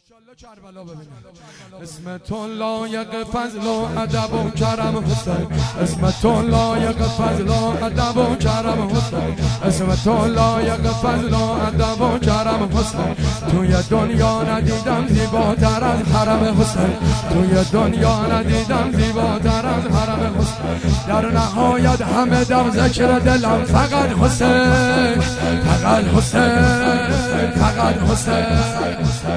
انشالله کربلا ببینیم. اسم تو لایق فضل و ادب و کرم حسین، اسم تو لایق فضل و ادب و کرم حسین، اسم تو لایق فضل و ادب و کرم حسین. توی دنیا ندیدم زیباتر از حرم حسین، توی دنیا ندیدم زیباتر از حرم حسین. در نهایت همه دم ذکر دلم فقط حسین، فقط حسین، فقط حسین.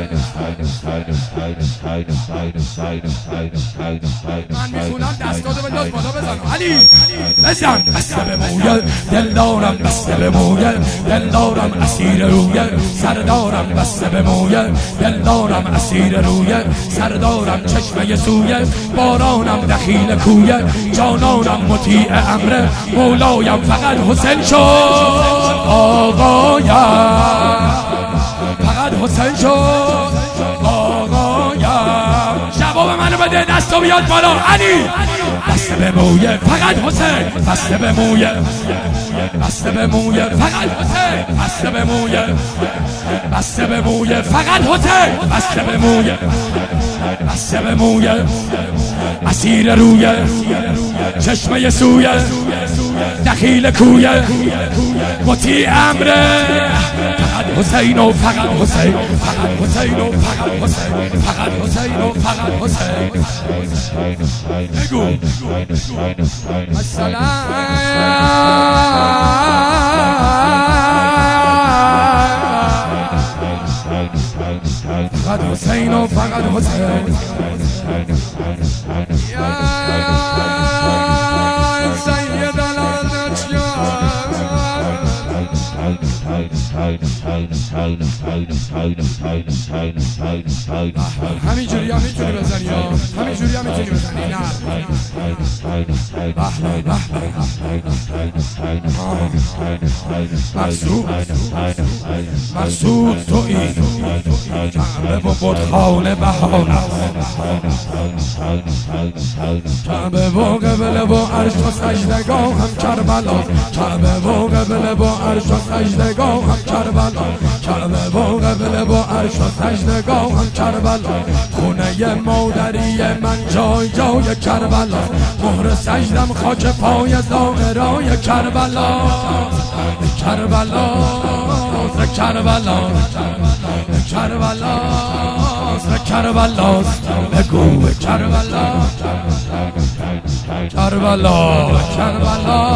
من میخونم دستاتو به دست بالا بزن علی بزن. بسته به موی دل دارم، بسته به موی دل دارم، اسیر روی سردارم. بسته به موی دل دارم، اسیر روی سردارم. چشمه سوی بارانم، دخیل کوی جانانم. مطیع امر مولایم، فقط حسین شد آقایم، فقط حسین شد آقایم. جواب منو بده، دستو بیاد بالا علی. بسته به موی فقط حسین، بسته به موی، بسته به موی فقط حسین، بسته به موی، بسته به موی فقط حسین، بسته به موی، بسته به موی اسیر روی چشمه سوی دخیل کوی مطیع امره. فقط حسین و فقط حسین، فقط حسین و فقط حسین، فقط حسین و فقط حسین. بگو مثلا فقط حسین و فقط حسین. همینجوری هم میتونی بزنی، همینجوری هم میتونی بزنی. نه مقصود، مقصود تو این کعبه و بتخانه بهانه، کعبه و قبله و عرش و سجدگاه هم کربلا، کعبه و قبله و عرش و سجدگاه هم کربلا، کعبه و قبله و عرش و سجدگاه هم کربلا. خونه مادری من جای جای کربلا، مهر سجدم خاک پای زائرای کربلا، کربلا کربلا کربلا کربلا. بگو کربلا کربلا کربلا.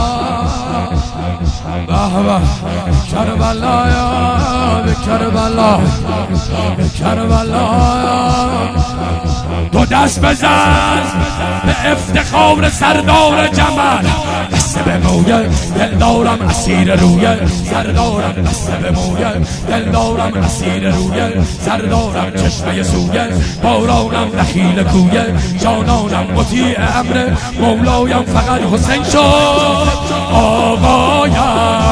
به به کربلا یا کربلا کربلا. دو دست بزن به افتخار سردار جمل. بسته به موی دل دارم، اسیر روی سردارم. بسته به موی دل دارم، اسیر روی سردارم. چشمه سوی بارانم، دخیل کوی جانانم. مطیع امر مولایم، فقط حسین شد آقایم،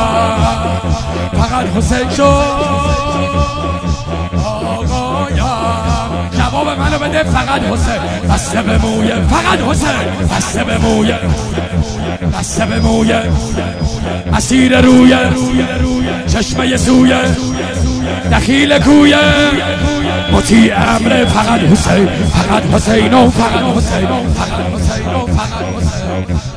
فقط حسین شد آقایم. جواب منو بده، فقط حسین. بسته به موی فقط حسین، بسته به موی، بسته به موی اسیر روی چشمه سوی دخیل کوی مطیع امر. فقط حسین، فقط حسین و فقط حسین، فقط حسین و فقط حسین.